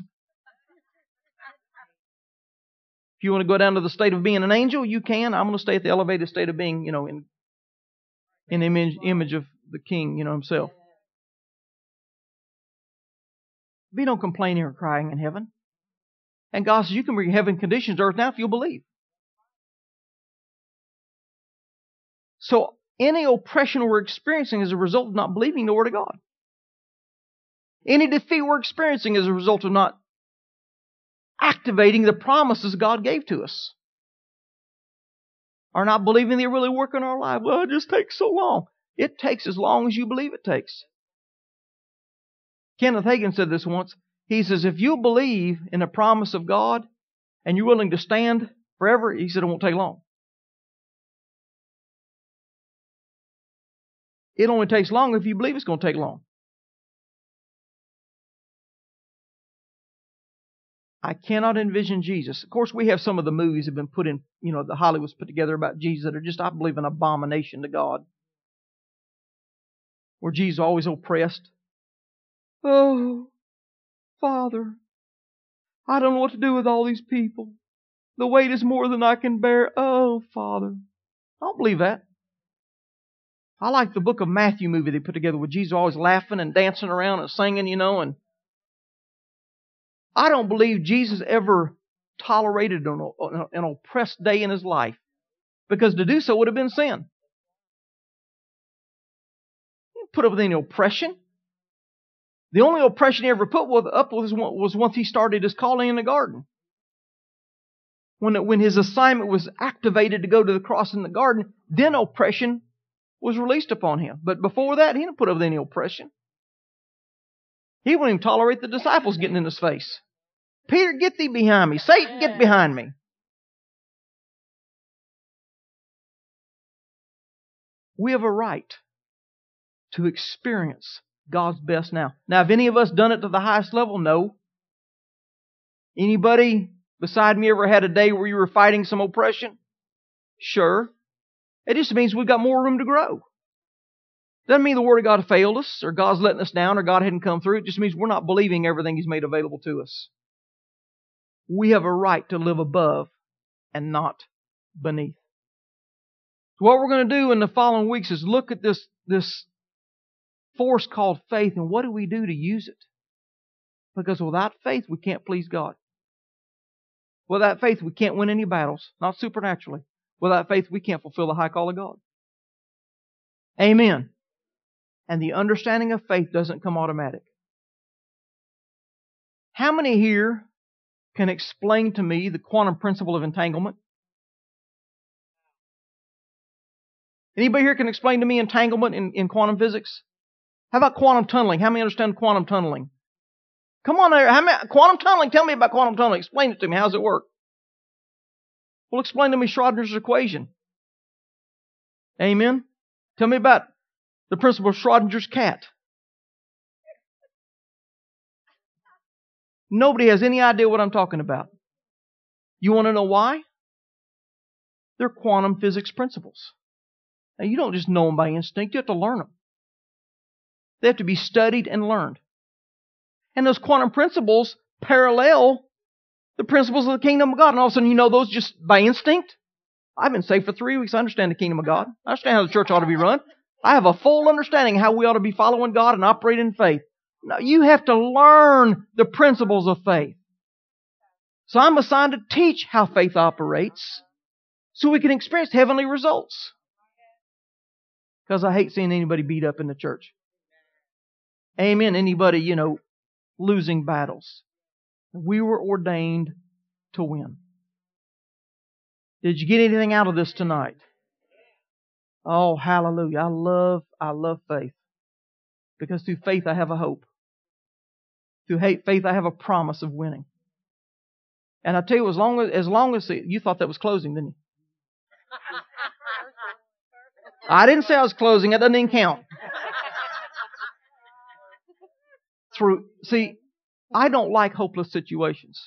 If you want to go down to the state of being an angel, you can. I'm going to stay at the elevated state of being, you know, in in the image, image of the King, you know, Himself. Be no complaining or crying in heaven. And God says you can bring heaven conditions to earth now if you'll believe. So any oppression we're experiencing is a result of not believing the Word of God. Any defeat we're experiencing is a result of not activating the promises God gave to us. Or not believing they really work in our life. Well, it just takes so long. It takes as long as you believe it takes. Kenneth Hagin said this once. He says, if you believe in the promise of God and you're willing to stand Forever? He said it won't take long. It only takes long if you believe it's going to take long. I cannot envision Jesus. Of course, we have some of the movies that have been put in, you know, the Hollywood's put together about Jesus that are just, I believe, an abomination to God. Where Jesus is always oppressed. Oh, Father, I don't know what to do with all these people. The weight is more than I can bear. Oh, Father. I don't believe that. I like the Book of Matthew movie they put together with Jesus always laughing and dancing around and singing, you know, and I don't believe Jesus ever tolerated an, an oppressed day in His life, because to do so would have been sin. He didn't put up with any oppression. The only oppression He ever put up with was once He started His calling in the garden. When, it, when His assignment was activated to go to the cross in the garden, then oppression was released upon Him. But before that, He didn't put up with any oppression. He wouldn't even tolerate the disciples getting in His face. Peter, get thee behind me. Satan, get behind me. We have a right to experience God's best now. Now, have any of us done it to the highest level? No. Anybody beside me ever had a day where you were fighting some oppression? Sure. It just means we've got more room to grow. Doesn't mean the Word of God failed us, or God's letting us down, or God hadn't come through. It just means we're not believing everything He's made available to us. We have a right to live above and not beneath. So what we're going to do in the following weeks is look at this, this force called faith, and what do we do to use it? Because without faith, we can't please God. Without faith, we can't win any battles, not supernaturally. Without faith, we can't fulfill the high call of God. Amen. And the understanding of faith doesn't come automatic. How many here can explain to me the quantum principle of entanglement? Anybody here can explain to me entanglement in, in quantum physics? How about quantum tunneling? How many understand quantum tunneling? Come on there. How many, quantum tunneling, tell me about quantum tunneling. Explain it to me. How does it work? Well, explain to me Schrodinger's equation. Amen. Tell me about the principle of Schrodinger's cat. Nobody has any idea what I'm talking about. You want to know why? They're quantum physics principles. Now, you don't just know them by instinct. You have to learn them. They have to be studied and learned. And those quantum principles parallel the principles of the kingdom of God. And all of a sudden, you know those just by instinct. I've been saved for three weeks. I understand the kingdom of God. I understand how the church ought to be run. I have a full understanding how we ought to be following God and operating in faith. No, you have to learn the principles of faith. So I'm assigned to teach how faith operates so we can experience heavenly results. Because I hate seeing anybody beat up in the church. Amen. Anybody, you know, losing battles. We were ordained to win. Did you get anything out of this tonight? Oh, hallelujah. I love, I love faith. Because through faith I have a hope. Through faith I have a promise of winning. And I tell you, as long as, as long as, you thought that was closing, didn't you? I didn't say I was closing. That doesn't even count. Through, see, I don't like hopeless situations.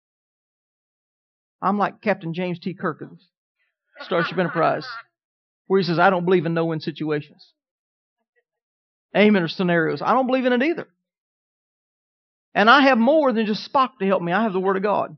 I'm like Captain James T. Kirk of Starship Enterprise, where he says, I don't believe in no-win situations. Amen, or scenarios. I don't believe in it either. And I have more than just Spock to help me. I have the Word of God.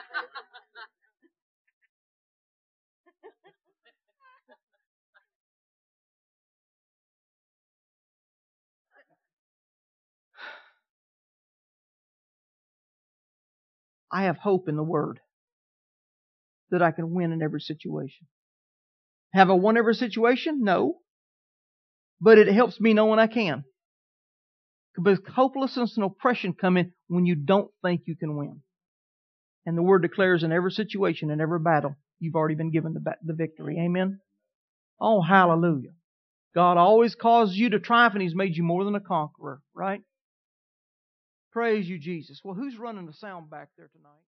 I have hope in the Word that I can win in every situation. Have I won every situation? No. But it helps me know when I can. Because hopelessness and oppression come in when you don't think you can win. And the Word declares in every situation, in every battle, you've already been given the, the victory. Amen? Oh, hallelujah. God always causes you to triumph, and He's made you more than a conqueror, right? Praise you, Jesus. Well, who's running the sound back there tonight?